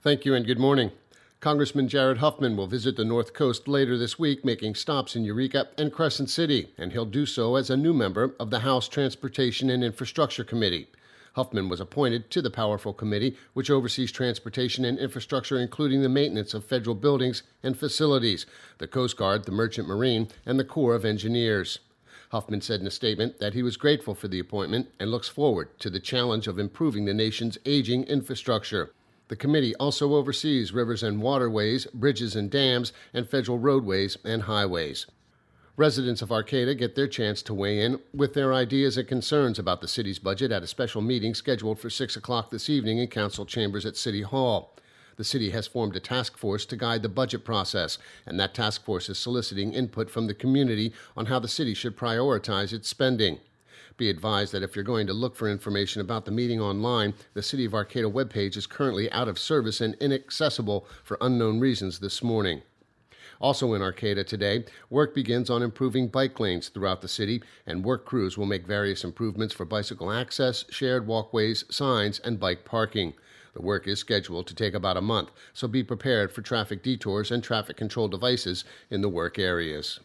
Thank you and good morning. Congressman Jared Huffman will visit the North Coast later this week, making stops in Eureka and Crescent City, and he'll do so as a new member of the House Transportation and Infrastructure Committee. Huffman was appointed to the powerful committee, which oversees transportation and infrastructure, including the maintenance of federal buildings and facilities, the Coast Guard, the Merchant Marine, and the Corps of Engineers. Huffman said in a statement that he was grateful for the appointment and looks forward to the challenge of improving the nation's aging infrastructure. The committee also oversees rivers and waterways, bridges and dams, and federal roadways and highways. Residents of Arcata get their chance to weigh in with their ideas and concerns about the city's budget at a special meeting scheduled for 6 o'clock this evening in council chambers at City Hall. The city has formed a task force to guide the budget process, and that task force is soliciting input from the community on how the city should prioritize its spending. Be advised that if you're going to look for information about the meeting online, the City of Arcata webpage is currently out of service and inaccessible for unknown reasons this morning. Also in Arcata today, work begins on improving bike lanes throughout the city, and work crews will make various improvements for bicycle access, shared walkways, signs, and bike parking. The work is scheduled to take about a month, so be prepared for traffic detours and traffic control devices in the work areas.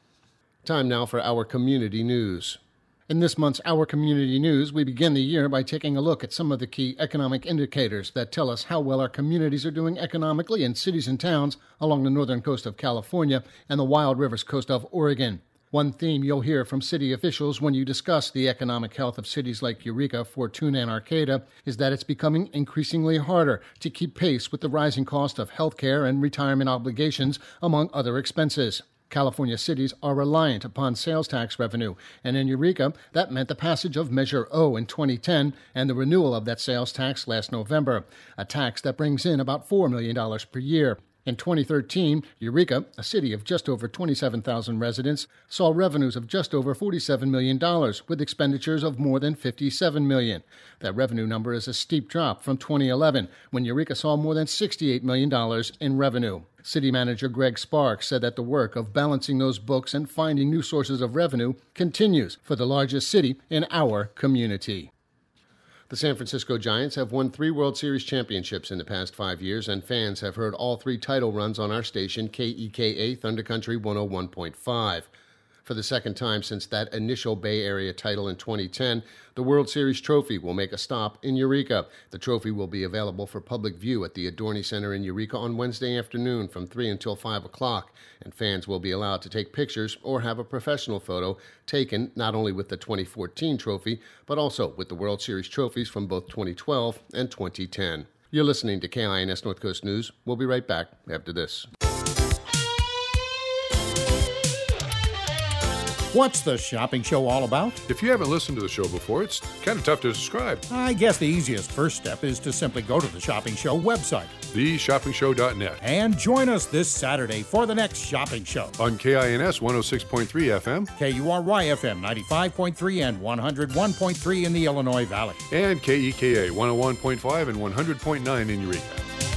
Time now for our community news. In this month's Our Community News, we begin the year by taking a look at some of the key economic indicators that tell us how well our communities are doing economically in cities and towns along the northern coast of California and the Wild Rivers coast of Oregon. One theme you'll hear from city officials when you discuss the economic health of cities like Eureka, Fortuna, and Arcata is that it's becoming increasingly harder to keep pace with the rising cost of health care and retirement obligations, among other expenses. California cities are reliant upon sales tax revenue, and in Eureka, that meant the passage of Measure O in 2010 and the renewal of that sales tax last November, a tax that brings in about $4 million per year. In 2013, Eureka, a city of just over 27,000 residents, saw revenues of just over $47 million, with expenditures of more than $57 million. That revenue number is a steep drop from 2011, when Eureka saw more than $68 million in revenue. City Manager Greg Sparks said that the work of balancing those books and finding new sources of revenue continues for the largest city in our community. The San Francisco Giants have won 3 World Series championships in the past 5 years, and fans have heard all 3 title runs on our station, KEKA Thunder Country 101.5. For the second time since that initial Bay Area title in 2010, the World Series trophy will make a stop in Eureka. The trophy will be available for public view at the Adorni Center in Eureka on Wednesday afternoon from 3 until 5 o'clock, and fans will be allowed to take pictures or have a professional photo taken not only with the 2014 trophy, but also with the World Series trophies from both 2012 and 2010. You're listening to KINS North Coast News. We'll be right back after this. What's the shopping show all about? If you haven't listened to the show before, it's kind of tough to describe. I guess the easiest first step is to simply go to the Shopping Show website. TheShoppingShow.net. And join us this Saturday for the next Shopping Show. On KINS 106.3 FM. KURY FM 95.3 and 101.3 in the Illinois Valley. And KEKA 101.5 and 100.9 in Eureka.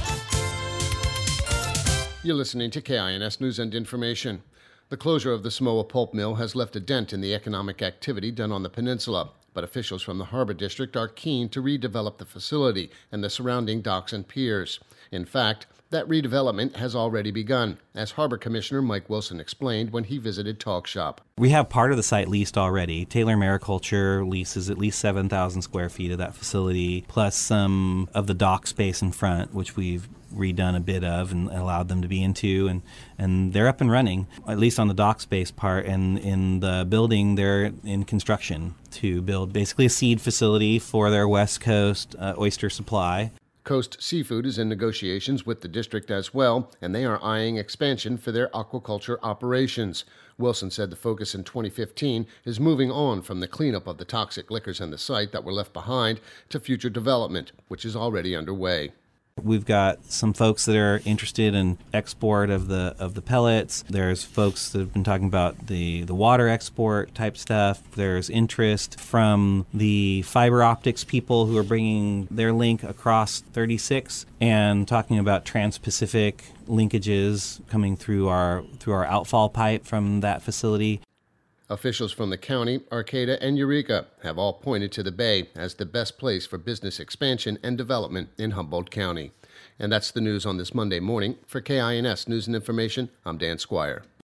You're listening to KINS News and Information. The closure of the Samoa pulp mill has left a dent in the economic activity done on the peninsula, but officials from the Harbor District are keen to redevelop the facility and the surrounding docks and piers. In fact, that redevelopment has already begun, as Harbor Commissioner Mike Wilson explained when he visited Talk Shop. We have part of the site leased already. Taylor Mariculture leases at least 7,000 square feet of that facility, plus some of the dock space in front, which we've redone a bit of and allowed them to be into, and they're up and running, at least on the dock space part. And in the building, they're in construction to build basically a seed facility for their West Coast oyster supply. Coast Seafood is in negotiations with the district as well, and they are eyeing expansion for their aquaculture operations. Wilson said the focus in 2015 is moving on from the cleanup of the toxic liquors in the site that were left behind to future development, which is already underway. We've got some folks that are interested in export of the pellets. There's folks that have been talking about the water export type stuff. There's interest from the fiber optics people who are bringing their link across 36 and talking about trans-Pacific linkages coming through our outfall pipe from that facility. Officials from the county, Arcata, and Eureka have all pointed to the Bay as the best place for business expansion and development in Humboldt County. And that's the news on this Monday morning. For KINS News and Information, I'm Dan Squire.